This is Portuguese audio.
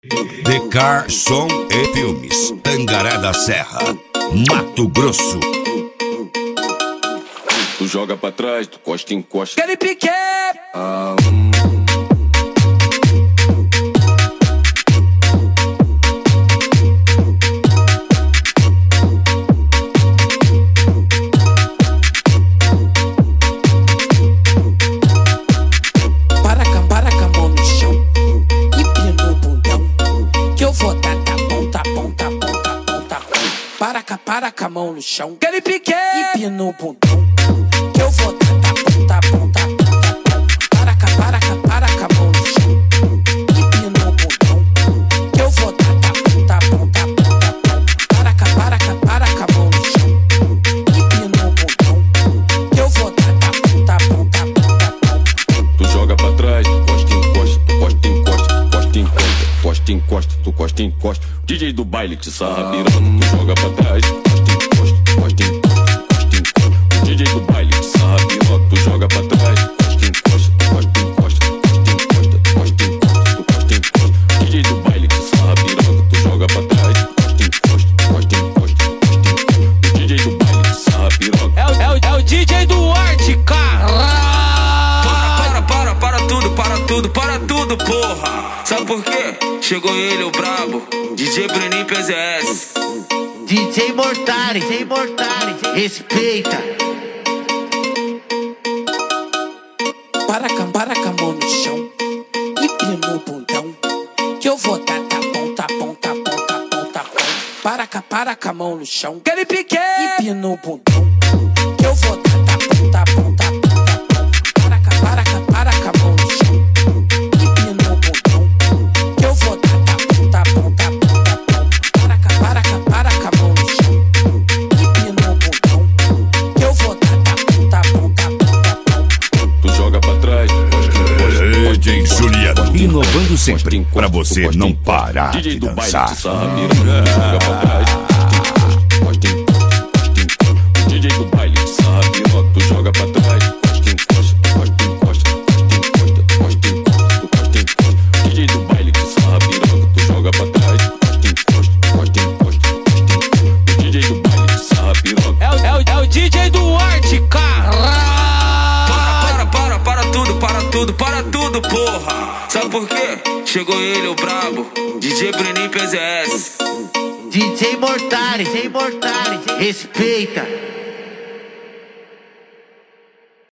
Decar Som e Filmes, Tangará da Serra, Mato Grosso. Tu joga pra trás, tu costa, encosta. Aquele pique! Para com a mão no chão e pina o bundão, que eu vou dar ponta. Para com a mão no chão, aquele pique! E pina o bundão, que eu vou dar ponta. Para com a mão no chão e pina o bundão, que eu vou dar ponta. Para com a mão no chão e pina o bundão, que eu vou dar ponta. Tu joga pra trás, tu costa, encosta. Tu costa, encosta. DJ do baile te sarra pirando. Tu joga pra trás, tu costa, encosta. O DJ do baile te sarra pirando. Tu joga pra trás, tu costa, encosta. O DJ do baile te sarra pirando. Tu joga pra trás, tu costa, encosta. O DJ do baile te sarra pirando. É o DJ do Arte, cara. Para tudo, porra. Sabe por quê? Chegou ele, o brabo, DJ Bruninho PZS. DJ Mortari, respeita. Para com a mão no chão e pina o bundão, que eu vou dar ponta. Para com a mão no chão, aquele pique! E pina o bundão, que eu vou dar ponta. Para com a mão no chão e pina o bundão, que eu vou dar ponta. Para com a mão no chão e pina o bundão, que eu vou dar ponta. Tu joga pra trás, DJ Juliano, inovando sempre, pra você não parar de DJ do baile dançar. te sarra pirando. Tu joga pra trás, costa, encosta. O DJ do baile te sarra pirando. Tu joga pra trás, costa, encosta. O DJ do baile te sarra pirando. Tu joga pra trás, costa, encosta. O DJ do baile te sarra pirando. É o DJ do Arte, cara. Para tudo, porra. Sabe por quê? Chegou ele, o brabo, DJ Bruninho PZS. DJ Mortari, respeita.